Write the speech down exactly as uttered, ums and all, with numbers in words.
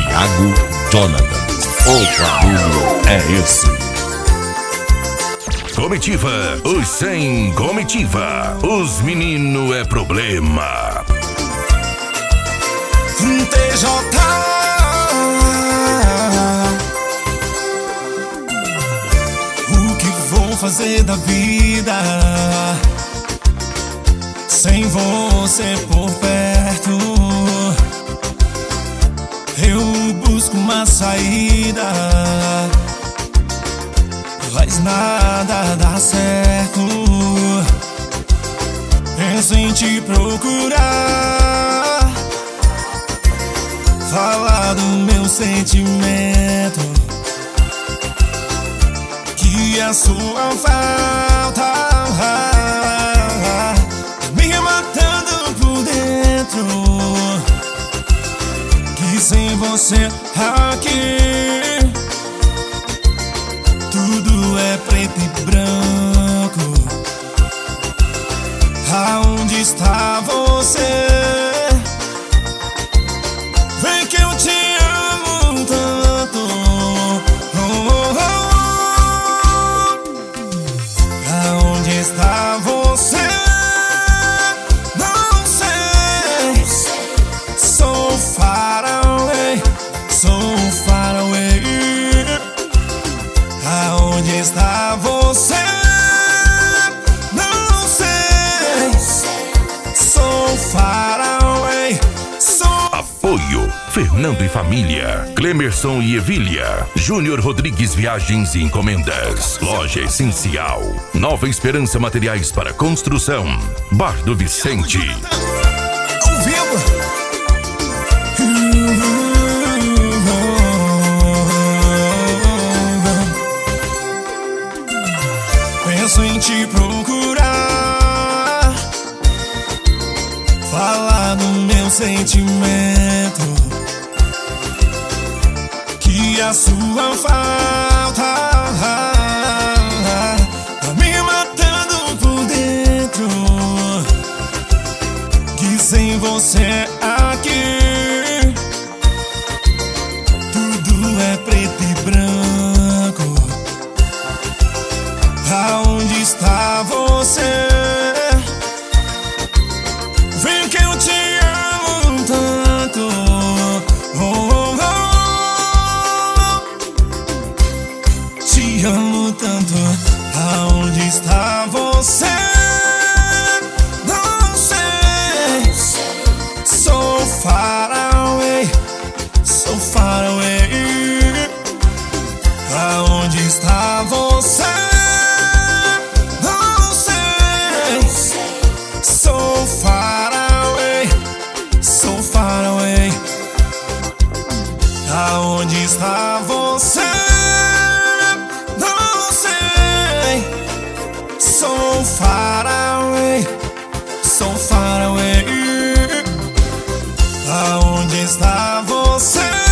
Thiago Jonathan. O barulho é esse. Comitiva, os sem comitiva. Os menino é problema. T J O que vou fazer da vida sem você por perto? Eu busco uma saída, mas nada dá certo. Penso em te procurar, falar do meu sentimento, que a sua falta me matando por dentro, que sem você aqui tudo é preto e branco. Aonde está você? Vem que eu te amo tanto. Oh, oh, oh. Aonde está você? Não sei. So far away, so far away. Aonde está você? Não sei. So far away, so. Apoio Fernando e Família, Clemerson e Evília, Júnior Rodrigues Viagens e Encomendas, Loja Essencial, Nova Esperança Materiais para Construção, Bar do Vicente. Ao vivo. Penso em te procurar, falar do meu sentimento, que a sua falta tá me matando por dentro, que sem você aqui tudo é preto e branco. Aonde está você? Vem que eu te amo tanto. Oh, oh, oh. Te amo tanto. Aonde está você? Não sei. So far away, so far away. Aonde está você? So far away, so far away. Aonde está você? Não sei. So far away, so far away. Aonde está você?